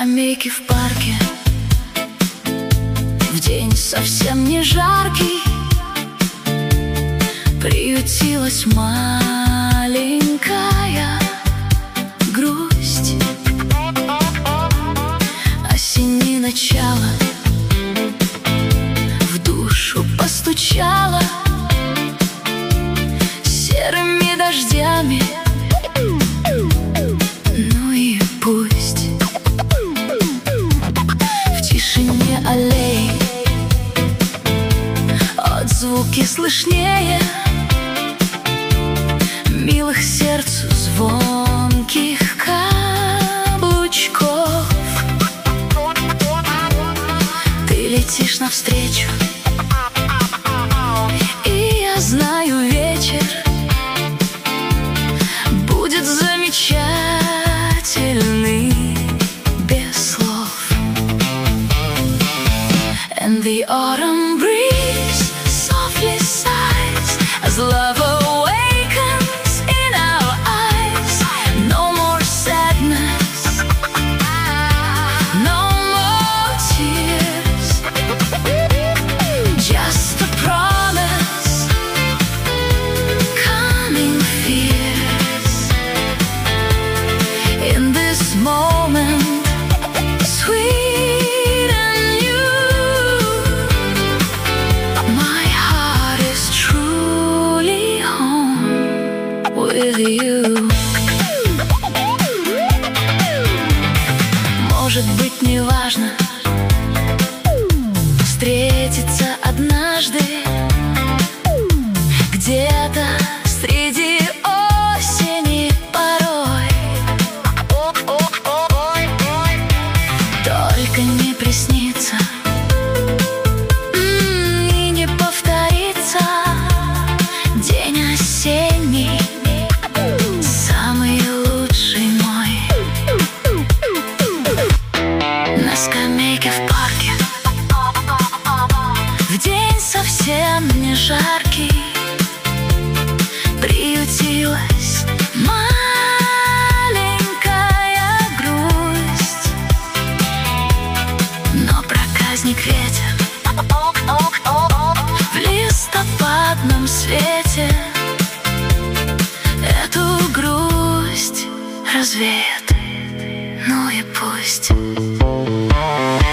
скамейке в парке, в день совсем не жаркий, приютилась маленькая грусть. Осеннее начало в душу постучало серыми дождями. Ну и пусть в тишине аллей отзвуки слышнее милых сердцу звонких каблучков. Ты летишь навстречу, и я знаю, вечер будет замечательный без слов. And the autumn breeze softly sighs as love awakens in our eyes. No more sadness, no more tears, just a promise, coming fierce. In this moment, sweet and new, my heart is truly home with you. Может быть, не важно встретиться однажды где-то среди осени порой. Только не приснится и не повторится день осенний, самый лучший мой. На скамейке в парке, в день совсем не жаркий, приютилась маленькая грусть. Но проказник ветер в листопадном свете эту грусть развеет. Ну и пусть.